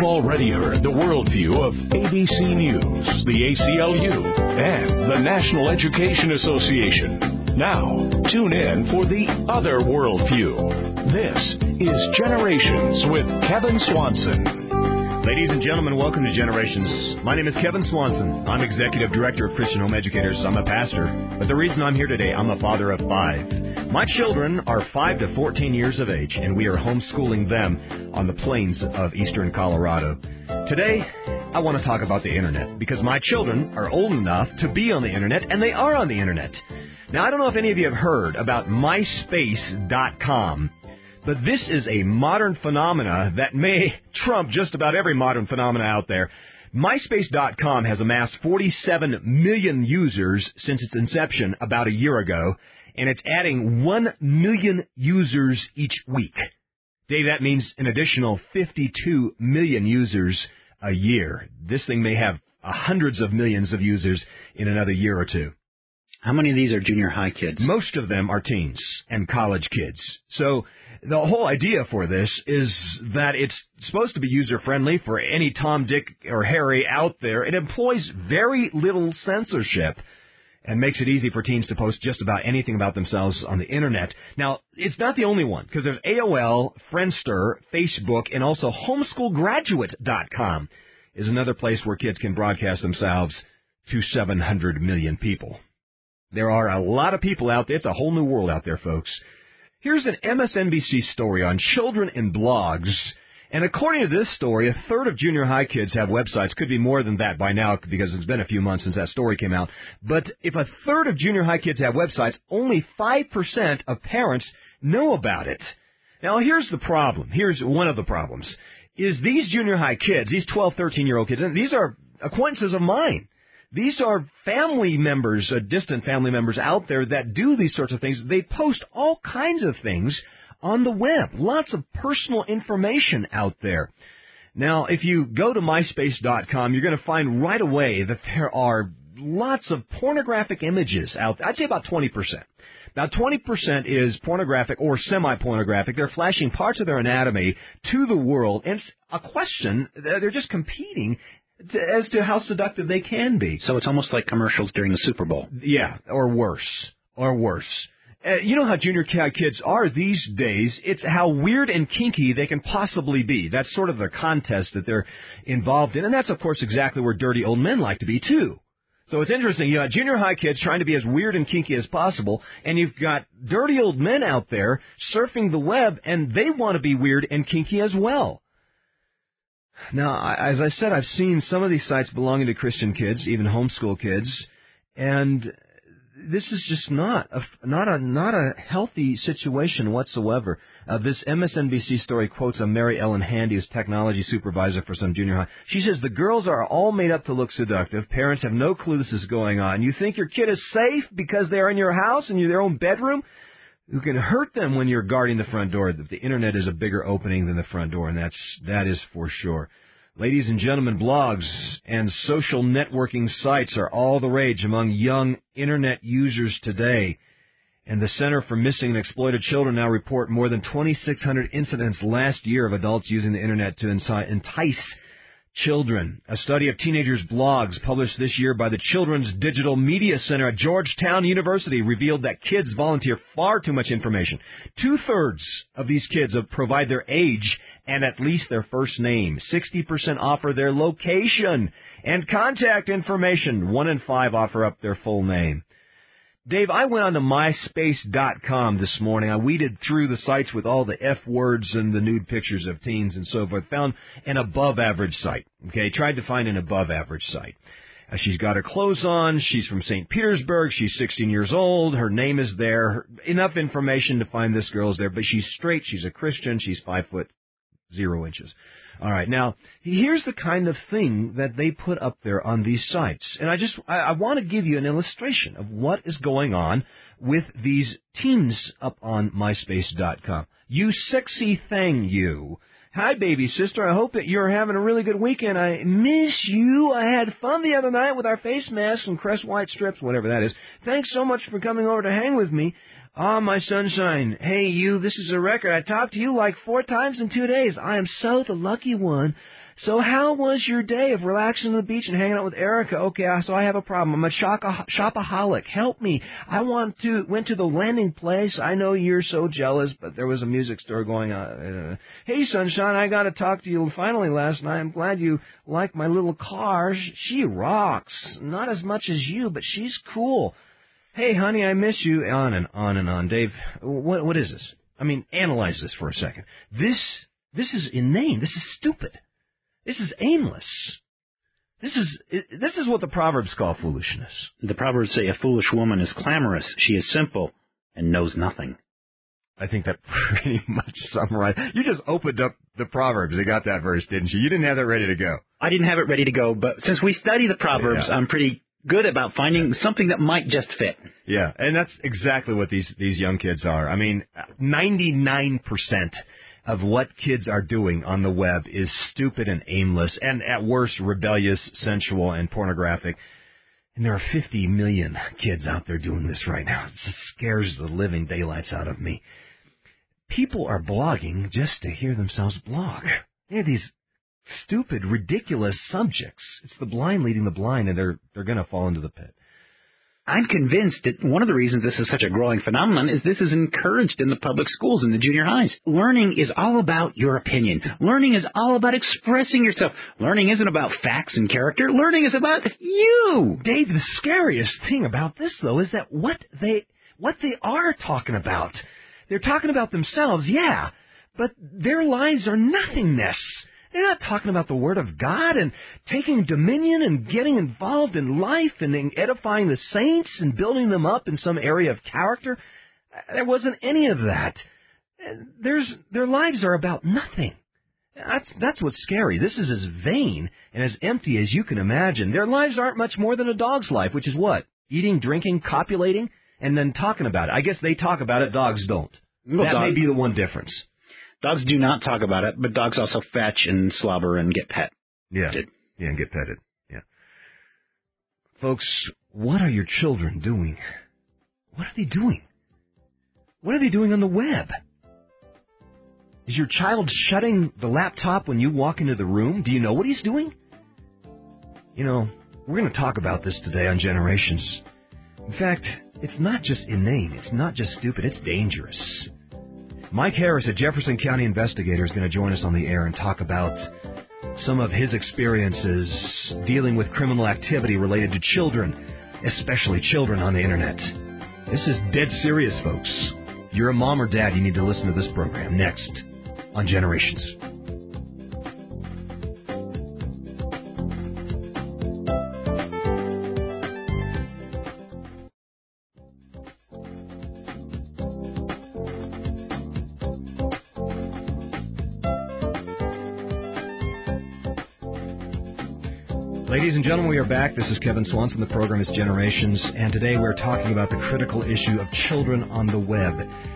You've already heard the worldview of ABC News, the ACLU, and the National Education Association. Now, tune in for the other worldview. This is Generations with Kevin Swanson. Ladies and gentlemen, welcome to Generations. My name is Kevin Swanson. I'm Executive Director of Christian Home Educators. I'm a pastor. But the reason I'm here today, I'm a father of 5. My children are 5 to 14 years of age, and we are homeschooling them on the plains of eastern Colorado. Today, I want to talk about the Internet, because my children are old enough to be on the Internet, and they are on the Internet. Now, I don't know if any of you have heard about MySpace.com. But this is a modern phenomena that may trump just about every modern phenomena out there. MySpace.com has amassed 47 million users since its inception about a year ago, and it's adding 1 million users each week. Dave, that means an additional 52 million users a year. This thing may have hundreds of millions of users in another year or two. How many of these are junior high kids? Most of them are teens and college kids. So the whole idea for this is that it's supposed to be user-friendly for any Tom, Dick, or Harry out there. It employs very little censorship and makes it easy for teens to post just about anything about themselves on the Internet. Now, it's not the only one, because there's AOL, Friendster, Facebook, and also homeschoolgraduate.com is another place where kids can broadcast themselves to 700 million people. There are a lot of people out there. It's a whole new world out there, folks. Here's an MSNBC story on children and blogs. And according to this story, a third of junior high kids have websites. Could be more than that by now because it's been a few months since that story came out. But if a third of junior high kids have websites, only 5% of parents know about it. Now, here's the problem. Here's one of the problems. Is these junior high kids, these 12, 13-year-old kids, and these are acquaintances of mine. These are family members, distant family members out there that do these sorts of things. They post all kinds of things on the web, lots of personal information out there. Now, if you go to MySpace.com, you're going to find right away that there are lots of pornographic images out there. I'd say about 20%. About 20% is pornographic or semi-pornographic. They're flashing parts of their anatomy to the world, and it's a question. They're just competing as to how seductive they can be. So it's almost like commercials during the Super Bowl. Yeah, or worse. You know how junior kids are these days. It's how weird and kinky they can possibly be. That's sort of the contest that they're involved in. And that's, of course, exactly where dirty old men like to be, too. So it's interesting. You got junior high kids trying to be as weird and kinky as possible, and you've got dirty old men out there surfing the web, and they want to be weird and kinky as well. Now, as I said, I've seen some of these sites belonging to Christian kids, even homeschool kids, and this is just not a healthy situation whatsoever. This MSNBC story quotes a Mary Ellen Handy, who's technology supervisor for some junior high. She says, the girls are all made up to look seductive. Parents have no clue this is going on. You think your kid is safe because they're in your house and their own bedroom? You can hurt them when you're guarding the front door. The Internet is a bigger opening than the front door, and that is for sure. Ladies and gentlemen, blogs and social networking sites are all the rage among young Internet users today. And the Center for Missing and Exploited Children now report more than 2,600 incidents last year of adults using the Internet to entice children. A study of teenagers' blogs published this year by the Children's Digital Media Center at Georgetown University revealed that kids volunteer far too much information. 2/3 of these kids provide their age and at least their first name. 60% offer their location and contact information. 1 in 5 offer up their full name. Dave, I went on to MySpace.com this morning. I weeded through the sites with all the F words and the nude pictures of teens and so forth. Found an above-average site. Okay, tried to find an above-average site. She's got her clothes on. She's from St. Petersburg. She's 16 years old. Her name is there. Enough information to find this girl's there. But she's straight. She's a Christian. She's 5'0". All right, now, here's the kind of thing that they put up there on these sites. And I want to give you an illustration of what is going on with these teens up on MySpace.com. You sexy thing, you. Hi, baby sister. I hope that you're having a really good weekend. I miss you. I had fun the other night with our face masks and Crest White strips, whatever that is. Thanks so much for coming over to hang with me. Ah, my sunshine. Hey, you, this is a record. I talked to you like 4 times in 2 days. I am so the lucky one. So how was your day of relaxing on the beach and hanging out with Erica? Okay, so I have a problem. I'm a shopaholic. Help me. Went to the landing place. I know you're so jealous, but there was a music store going on. Hey, sunshine, I got to talk to you finally last night. I'm glad you like my little car. She rocks. Not as much as you, but she's cool. Hey, honey, I miss you. On and on and on. Dave, what is this? I mean, analyze this for a second. This is inane. This is stupid. This is aimless. This is what the Proverbs call foolishness. The Proverbs say a foolish woman is clamorous. She is simple and knows nothing. I think that pretty much summarized. You just opened up the Proverbs and got that verse, didn't you? You didn't have that ready to go. I didn't have it ready to go, but since we study the Proverbs, I'm pretty good about finding something that might just fit. Yeah, and that's exactly what these young kids are. I mean, 99% of what kids are doing on the web is stupid and aimless, and at worst, rebellious, sensual, and pornographic. And there are 50 million kids out there doing this right now. It just scares the living daylights out of me. People are blogging just to hear themselves blog. They have these stupid, ridiculous subjects. It's the blind leading the blind, and they're going to fall into the pit. I'm convinced that one of the reasons this is such a growing phenomenon is this is encouraged in the public schools and the junior highs. Learning is all about your opinion. Learning is all about expressing yourself. Learning isn't about facts and character. Learning is about you. Dave, the scariest thing about this, though, is that what they are talking about. They're talking about themselves, yeah, but their lives are nothingness. They're not talking about the Word of God and taking dominion and getting involved in life and edifying the saints and building them up in some area of character. There wasn't any of that. Their lives are about nothing. That's what's scary. This is as vain and as empty as you can imagine. Their lives aren't much more than a dog's life, which is what? Eating, drinking, copulating, and then talking about it. I guess they talk about it, dogs don't. Well, that may be the one difference. Dogs do not talk about it, but dogs also fetch and slobber and get pet. Yeah, and get petted. Yeah. Folks, what are your children doing? What are they doing? What are they doing on the web? Is your child shutting the laptop when you walk into the room? Do you know what he's doing? You know, we're going to talk about this today on Generations. In fact, it's not just inane, it's not just stupid, it's dangerous. Mike Harris, a Jefferson County investigator, is going to join us on the air and talk about some of his experiences dealing with criminal activity related to children, especially children on the Internet. This is dead serious, folks. You're a mom or dad, you need to listen to this program next on Generations. Ladies and gentlemen, we are back. This is Kevin Swanson. The program is Generations, and today we're talking about the critical issue of children on the web.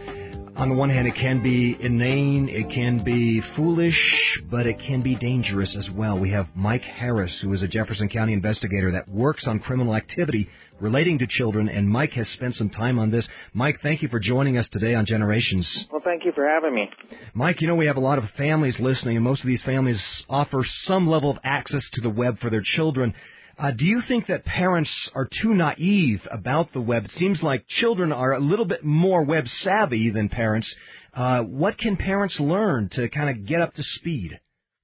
On the one hand, it can be inane, it can be foolish, but it can be dangerous as well. We have Mike Harris, who is a Jefferson County investigator that works on criminal activity relating to children, and Mike has spent some time on this. Mike, thank you for joining us today on Generations. Well, thank you for having me. Mike, you know we have a lot of families listening, and most of these families offer some level of access to the web for their children. Do you think that parents are too naive about the web? It seems like children are a little bit more web savvy than parents. What can parents learn to kind of get up to speed?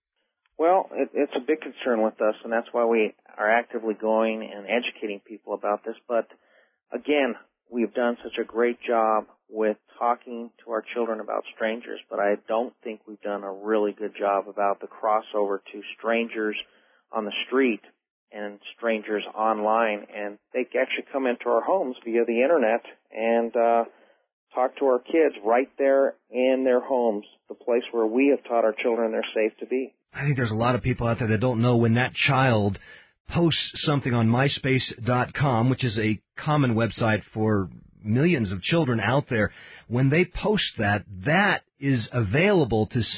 Well, it's a big concern with us, and that's why we are actively going and educating people about this. But again, we've done such a great job with talking to our children about strangers, but I don't think we've done a really good job about the crossover to strangers on the street and strangers online, and they actually come into our homes via the Internet and talk to our kids right there in their homes, the place where we have taught our children they're safe to be. I think there's a lot of people out there that don't know when that child posts something on MySpace.com, which is a common website for millions of children out there. When they post that, that is available to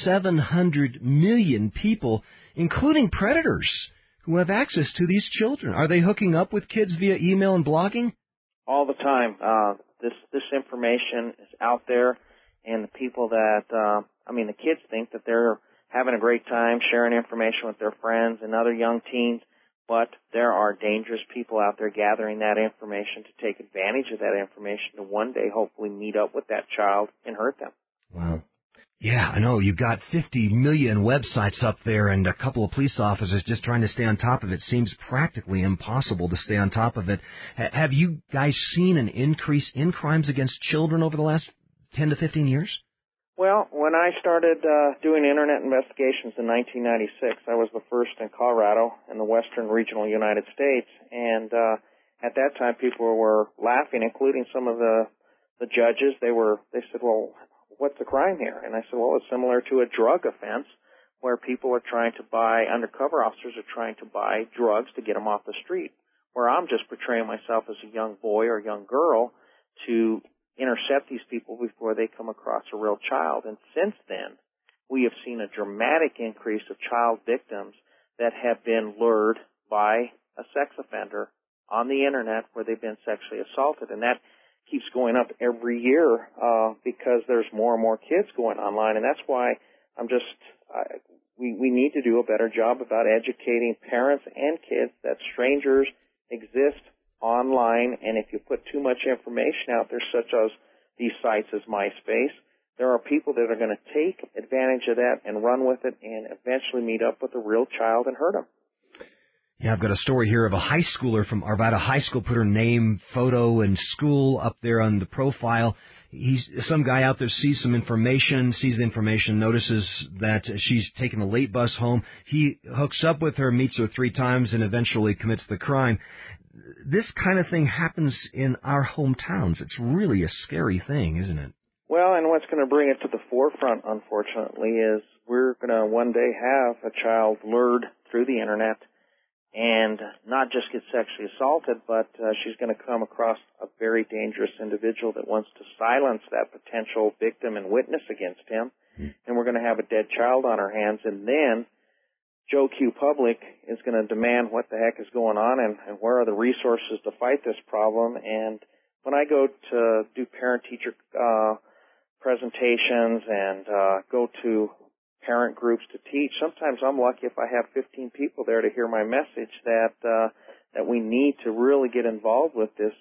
700 million people, including predators who have access to these children. Are they hooking up with kids via email and blogging? All the time. This information is out there, and the people that, the kids think that they're having a great great time sharing information with their friends and other young teens, but there are dangerous people out there gathering that information to take advantage of that information to one day hopefully meet up with that child and hurt them. Wow. Yeah, I know. You've got 50 million websites up there and a couple of police officers just trying to stay on top of it. Seems practically impossible to stay on top of it. Have you guys seen an increase in crimes against children over the last 10 to 15 years? Well, when I started doing Internet investigations in 1996, I was the first in Colorado in the western regional United States, and at that time people were laughing, including some of the judges. They said, well, what's the crime here? And I said, well, it's similar to a drug offense where people are trying to buy, undercover officers are trying to buy drugs to get them off the street, where I'm just portraying myself as a young boy or young girl to intercept these people before they come across a real child. And since then, we have seen a dramatic increase of child victims that have been lured by a sex offender on the Internet where they've been sexually assaulted. And that keeps going up every year because there's more and more kids going online. And that's why we need to do a better job about educating parents and kids that strangers exist online, and if you put too much information out there, such as these sites as MySpace, there are people that are going to take advantage of that and run with it and eventually meet up with a real child and hurt them. Yeah, I've got a story here of a high schooler from Arvada High School, put her name, photo, and school up there on the profile. Some guy out there sees the information, notices that she's taking a late bus home. He hooks up with her, meets her 3 times, and eventually commits the crime. This kind of thing happens in our hometowns. It's really a scary thing, isn't it? Well, and what's going to bring it to the forefront, unfortunately, is we're going to one day have a child lured through the Internet and not just get sexually assaulted, but she's going to come across a very dangerous individual that wants to silence that potential victim and witness against him, and we're going to have a dead child on our hands, and then Joe Q. Public is going to demand what the heck is going on and where are the resources to fight this problem. And when I go to do parent-teacher presentations and go to parent groups to teach, sometimes I'm lucky if I have 15 people there to hear my message that we need to really get involved with this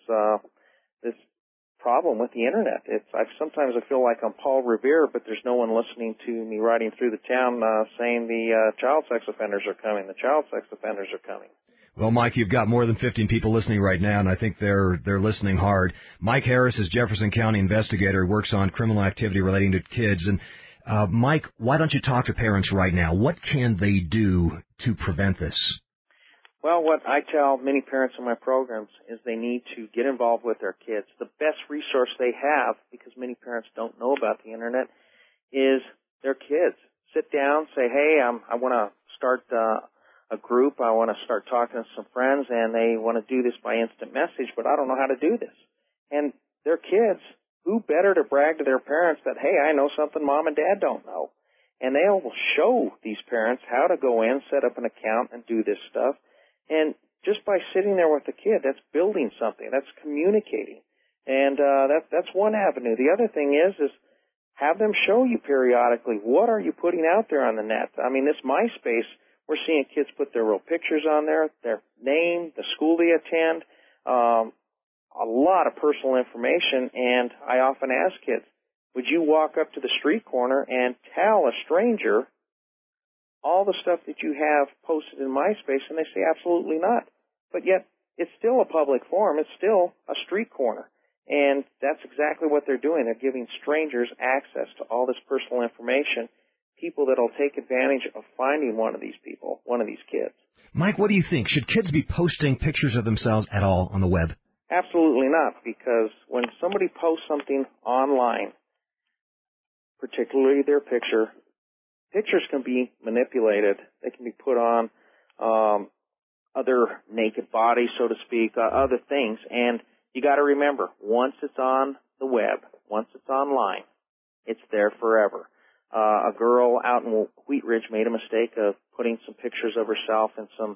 problem with the Internet. Sometimes I feel like I'm Paul Revere, but there's no one listening to me riding through the town saying the child sex offenders are coming. The child sex offenders are coming. Well, Mike, you've got more than 15 people listening right now, and I think they're listening hard. Mike Harris is Jefferson County investigator, works on criminal activity relating to kids. And Mike, why don't you talk to parents right now? What can they do to prevent this? Well, what I tell many parents in my programs is they need to get involved with their kids. The best resource they have, because many parents don't know about the Internet, is their kids. Sit down, say, hey, I want to start a group. I want to start talking to some friends, and they want to do this by instant message, but I don't know how to do this. And their kids, who better to brag to their parents that, hey, I know something mom and dad don't know. And they'll show these parents how to go in, set up an account, and do this stuff. And just by sitting there with the kid, that's building something. That's communicating. And that's one avenue. The other thing is have them show you periodically, what are you putting out there on the net? I mean, this MySpace, we're seeing kids put their real pictures on there, their name, the school they attend, a lot of personal information. And I often ask kids, would you walk up to the street corner and tell a stranger all the stuff that you have posted in MySpace? And they say, absolutely not. But yet, it's still a public forum. It's still a street corner. And that's exactly what they're doing. They're giving strangers access to all this personal information, people that will take advantage of finding one of these people, one of these kids. Mike, what do you think? Should kids be posting pictures of themselves at all on the web? Absolutely not, because when somebody posts something online, particularly their pictures can be manipulated. They can be put on other naked bodies, so to speak, other things. And you got to remember, once it's on the web, once it's online, it's there forever. A girl out in Wheat Ridge made a mistake of putting some pictures of herself in some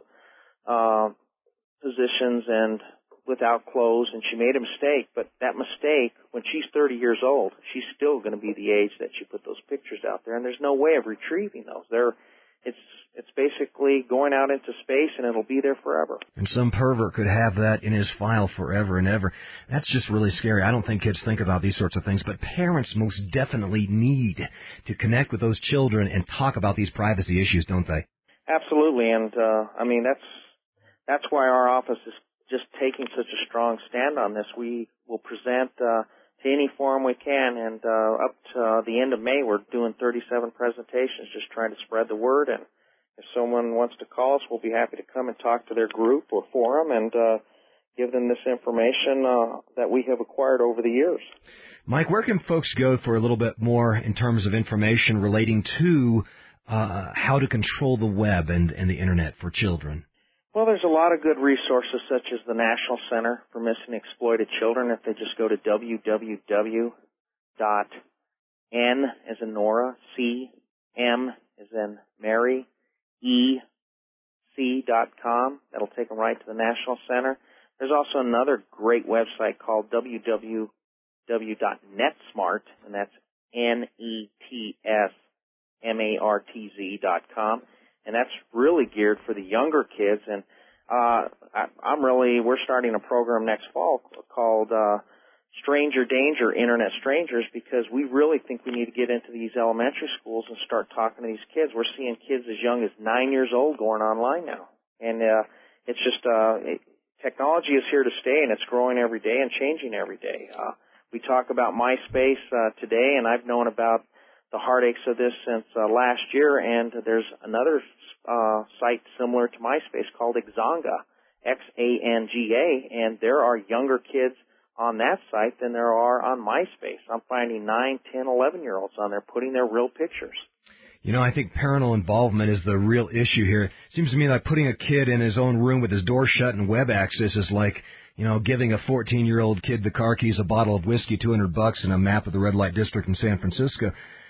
positions and without clothes, and she made a mistake. But that mistake, when she's 30 years old, she's still going to be the age that she put those pictures out there, and there's no way of retrieving those. it's basically going out into space, and it'll be there forever. And some pervert could have that in his file forever and ever. That's just really scary. I don't think kids think about these sorts of things, but parents most definitely need to connect with those children and talk about these privacy issues, don't they? Absolutely, and I mean that's why our office is just taking such a strong stand on this. We will present to any forum we can, and up to the end of May, we're doing 37 presentations, just trying to spread the word. And if someone wants to call us, we'll be happy to come and talk to their group or forum and give them this information that we have acquired over the years. Mike, where can folks go for a little bit more in terms of information relating to how to control the web and the Internet for children? Well, there's a lot of good resources, such as the National Center for Missing and Exploited Children. If they just go to www.n as in Nora, C, M as in Mary, EC.com, that'll take them right to the National Center. There's also another great website called www.netsmart, and that's NETSMARTZ.com. And that's really geared for the younger kids. And we're starting a program next fall called Stranger Danger, Internet Strangers, because we really think we need to get into these elementary schools and start talking to these kids. We're seeing kids as young as 9 years old going online now. And it's just technology is here to stay, and it's growing every day and changing every day. We talk about MySpace today, and I've known about the heartaches of this since last year, and there's another site similar to MySpace called Xanga, Xanga, and there are younger kids on that site than there are on MySpace. I'm finding 9, 10, 11-year-olds on there putting their real pictures. You know, I think parental involvement is the real issue here. It seems to me like putting a kid in his own room with his door shut and web access is like, you know, giving a 14-year-old kid the car keys, a bottle of whiskey, $200, and a map of the red light district in San Francisco.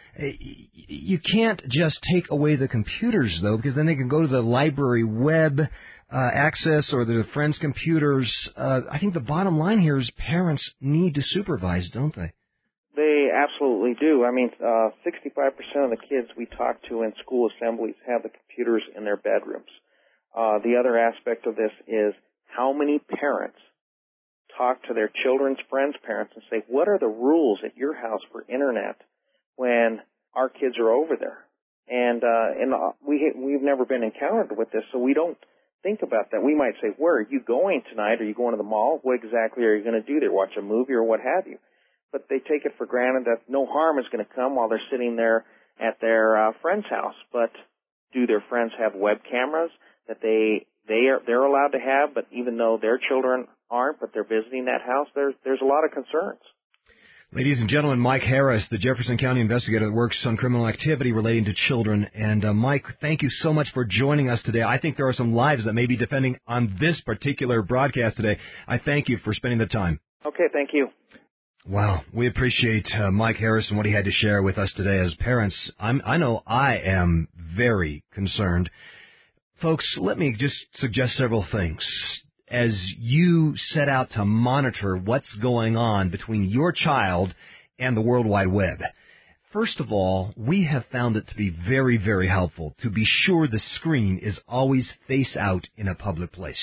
You can't just take away the computers, though, because then they can go to the library web access or the friends' computers. I think the bottom line here is parents need to supervise, don't they? They absolutely do. I mean, 65% of the kids we talk to in school assemblies have the computers in their bedrooms. The other aspect of this is how many parents talk to their children's friends' parents and say, what are the rules at your house for Internet when our kids are over there? And we've never been encountered with this, so we don't think about that. We might say, where are you going tonight? Are you going to the mall? What exactly are you going to do there? Watch a movie or what have you? But they take it for granted that no harm is going to come while they're sitting there at their friend's house. But do their friends have web cameras that they're allowed to have, but even though their children aren't, but they're visiting that house, there's a lot of concerns. Ladies and gentlemen, Mike Harris, the Jefferson County investigator that works on criminal activity relating to children. And Mike, thank you so much for joining us today. I think there are some lives that may be depending on this particular broadcast today. I thank you for spending the time. Okay, thank you. Wow, we appreciate Mike Harris and what he had to share with us today. As parents, I know I am very concerned. Folks, let me just suggest several things. As you set out to monitor what's going on between your child and the World Wide Web. First of all, we have found it to be very, very helpful to be sure the screen is always face out in a public place.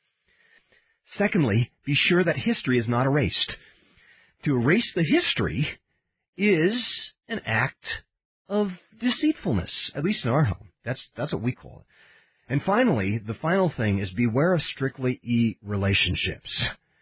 Secondly, be sure that history is not erased. To erase the history is an act of deceitfulness, at least in our home. That's what we call it. And finally, the final thing is beware of strictly e-relationships.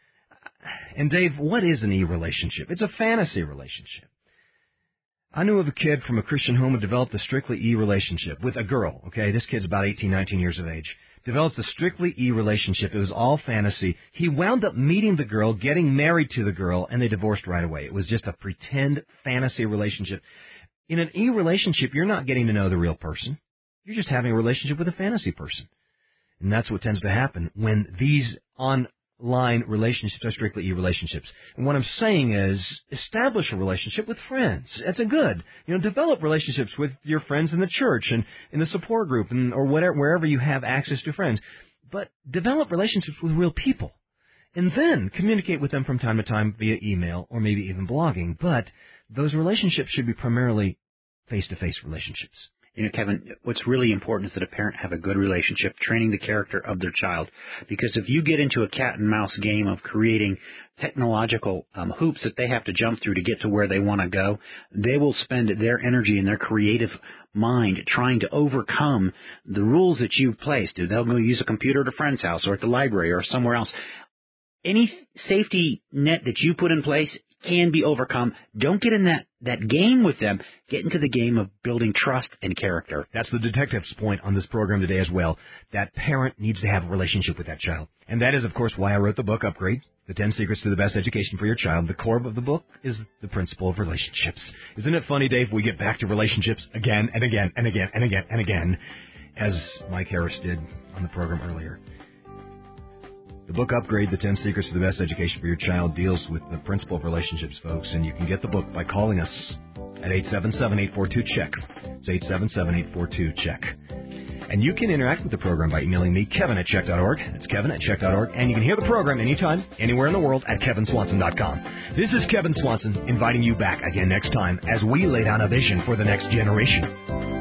And Dave, what is an e-relationship? It's a fantasy relationship. I knew of a kid from a Christian home who developed a strictly e-relationship with a girl. Okay, this kid's about 18, 19 years of age. Developed a strictly e-relationship. It was all fantasy. He wound up meeting the girl, getting married to the girl, and they divorced right away. It was just a pretend fantasy relationship. In an e-relationship, you're not getting to know the real person. You're just having a relationship with a fantasy person. And that's what tends to happen when these online relationships are strictly e-relationships. And what I'm saying is establish a relationship with friends. That's a good. Develop relationships with your friends in the church and in the support group or whatever, wherever you have access to friends. But develop relationships with real people. And then communicate with them from time to time via email or maybe even blogging. But those relationships should be primarily face-to-face relationships. You know, Kevin, what's really important is that a parent have a good relationship, training the character of their child. Because if you get into a cat and mouse game of creating technological hoops that they have to jump through to get to where they want to go, they will spend their energy and their creative mind trying to overcome the rules that you've placed. They'll go use a computer at a friend's house or at the library or somewhere else. Any safety net that you put in place can be overcome. Don't get in that game with them. Get into the game of building trust and character. That's the detective's point on this program today as well. That parent needs to have a relationship with that child. And that is, of course, why I wrote the book, Upgrade, The 10 Secrets to the Best Education for Your Child. The core of the book is the principle of relationships. Isn't it funny, Dave, we get back to relationships again and again and again and again and again, as Mike Harris did on the program earlier. The book Upgrade, The 10 Secrets to the Best Education for Your Child, deals with the principle of relationships, folks, and you can get the book by calling us at 877-842-CHECK. It's 877-842-CHECK. And you can interact with the program by emailing me, Kevin@CHECK.org. That's Kevin@CHECK.org. And you can hear the program anytime, anywhere in the world at KevinSwanson.com. This is Kevin Swanson inviting you back again next time as we lay down a vision for the next generation.